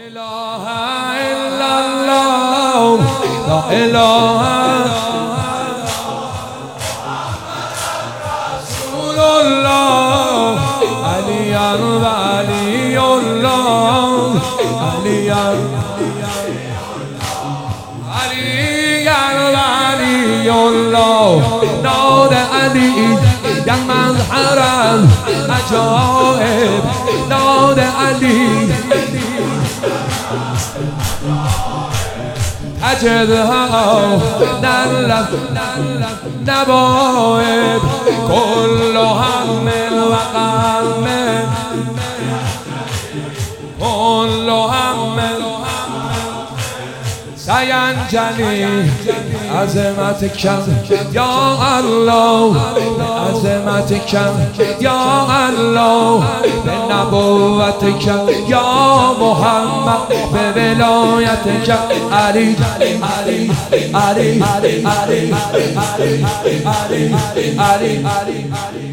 إله إلا الله لا إله رسول الله علي ولي الله علي ولي الله نور علي در مظهرم عجائب نور علی أجدها نلف نبائب كل هم وغم كل هم سينجلي عظمتك يا الله عظمتك يا الله بنبوتك يا محمد بولايتك علي علي علي علي علي علي علي علي علي